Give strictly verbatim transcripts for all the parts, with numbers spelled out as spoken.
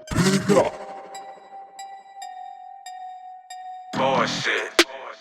Bullshit.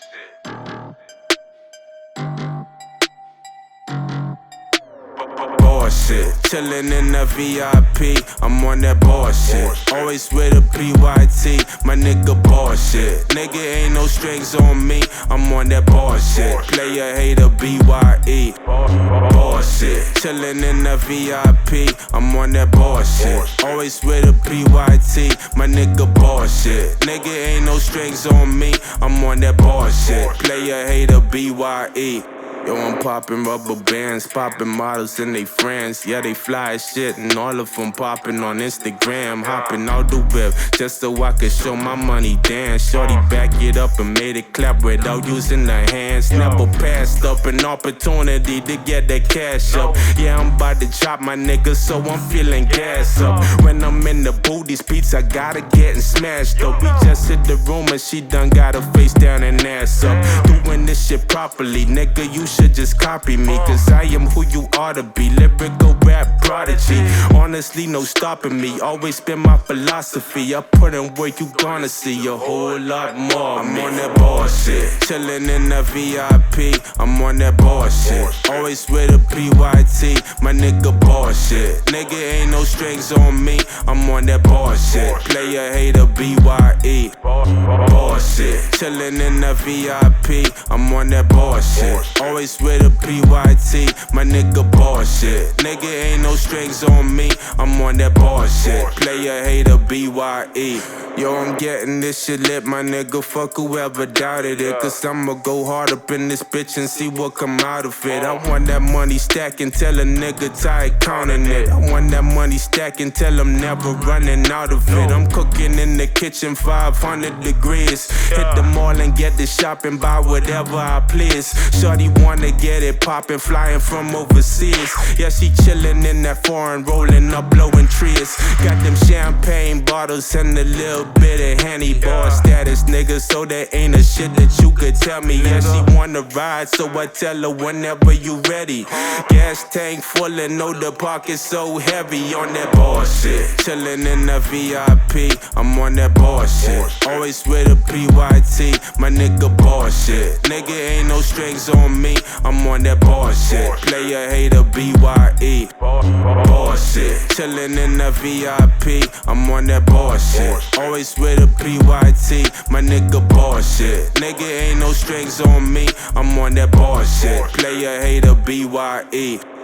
Bullshit. Chillin' in the V I P, I'm on that bullshit. Always with a P Y T, my nigga bullshit. Nigga ain't no strings on me, I'm on that bullshit. Player hater B Y E, bullshit. Chillin' in the V I P, I'm on that bullshit. Always with a P Y T, my nigga bullshit. Nigga ain't no strings on me, I'm on that bullshit. Player hater B Y E. Yo, I'm poppin' rubber bands, poppin' models and they friends. Yeah, they fly as shit, and all of them poppin' on Instagram. Hoppin' out the whip just so I could show my money dance. Shorty back it up and made it clap without using the hands. Never passed up an opportunity to get that cash up. Yeah, I'm about to chop my niggas, so I'm feeling gas up. When I'm in the booth, these beats I gotta gettin' smashed up. We just hit the room and she done got her face down and ass up. Doing this shit properly, nigga, you should just copy me, cause I am who you ought to be. Lyrical rap prodigy, honestly no stopping me. Always been my philosophy, I put in work, you gonna see a whole lot more. I'm on that bullshit, chillin' in the V I P, I'm on that bullshit. Always with a P Y T, my nigga bullshit. Nigga ain't no strings on me, I'm on that bullshit. Player hater B Y E, bullshit. Chillin' in the V I P, I'm on that bullshit. Always with a P Y T, my nigga bullshit. Nigga ain't no strings on me, I'm on that bullshit. Player hater B Y E. Yo, I'm getting this shit lit, my nigga, fuck whoever doubted it. Cause I'ma go hard up in this bitch and see what come out of it. I want that money stacking till a nigga tired counting it. I want that money stacking till I'm never running out of it. I'm cooking in the kitchen five hundred degrees. Hit the mall and get the shopping, buy whatever I please. Shorty wanna get it poppin', flying from overseas. Yeah, she chillin' in that foreign, rolling up, blowing trees. Got them champagne bottles and a little bit of Henny. Boy status, nigga, so there ain't a shit that you could tell me. Yeah, she wanna ride, so I tell her whenever you ready. Gas tank full and know the pocket so heavy. On that bullshit, chillin' in the V I P, I'm on that bullshit. Always with a P Y T, my nigga bullshit. Nigga ain't no strings on me, I'm on that bullshit. Player hater B Y E, bullshit. Chillin' in the V I P, I'm on that bullshit. Always with a P Y T, my nigga bullshit. Nigga ain't no strings on me, I'm on that bullshit. Player hater B Y E.